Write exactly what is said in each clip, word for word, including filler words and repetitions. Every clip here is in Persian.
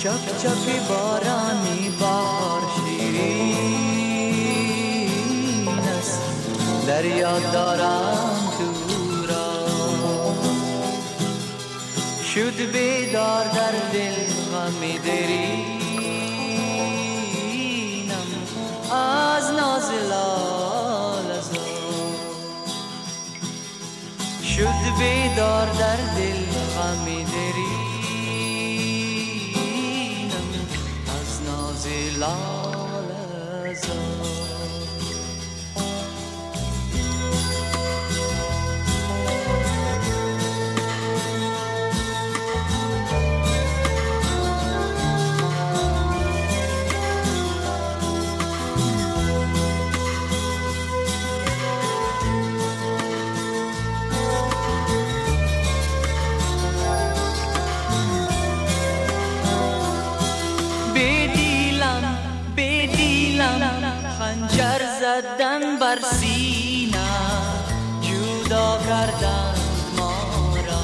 چک چک بارانی بهار شیرین است، دریا دارم تو را. شد بیدار در دل غم درینم از ناز لالزار. شد بیدار در دل غم درینم از ناز لالزار. خنجر زدن بر سینه، جدا کردن ما را.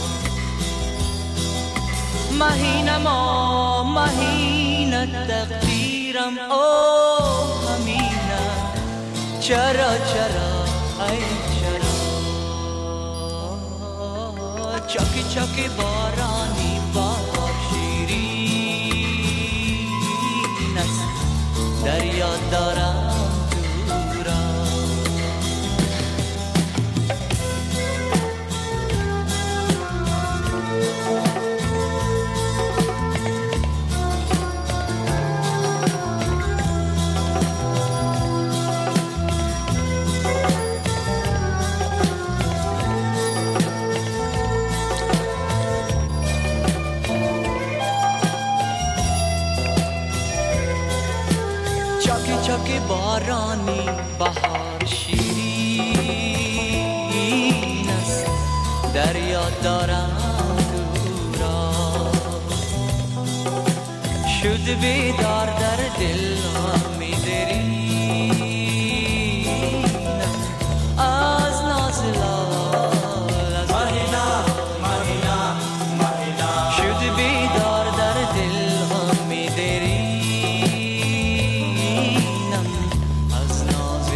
مهینه ما مهینه تقدیرم او همینه. چرا چرا ای چرا چکی چکی بارانی بهار شیرین است، دریا دارم تو را. چکی چکی بارانی بهار شیرین است، دریا دارم تو را. شد بیدار در دل غم درینم از ناز لالزار. مهینه مهینه مهینه شد بیدار در دل غم درینم از ناز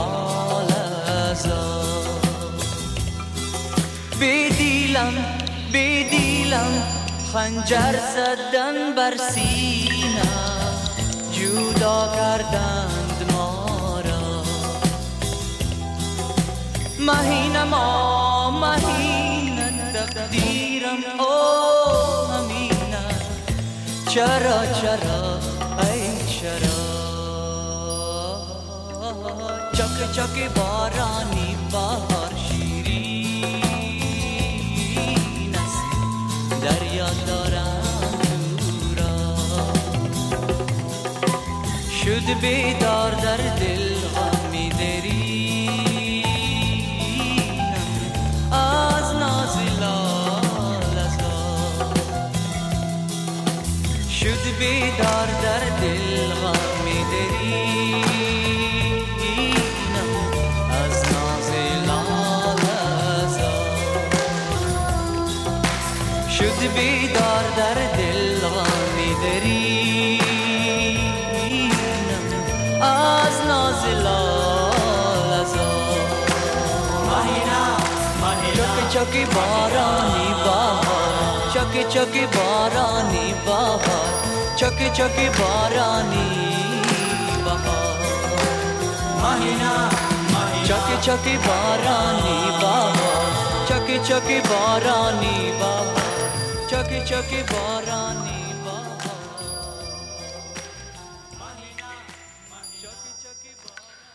لالزار. بیدیلم بیدیلم خنجر زدن بر سینه، جدا کردند ما را. مهینه ما مهینه تقدیرم او همینه. چرا چرا ای چرا چک چک بارانی بهار شیرین است، دریا دارم تو را. شد بیدار در دل غم درینم از ناز لالزار. شد بیدار در دل غم درینم از ناز لالزار. شد بیدار در دل غم درینم از ناز لالزار. مهینه مهینه چکی بارانی بهار، چکی چکی بارانی بهار، چکی چکی بارانی بهار. مهینه مهینه چکی چکی بارانی بهار، چکی چکی بارانی بهار، چکی چکی بارانی بهار. مهینه مهینه چکی چکی بارانی.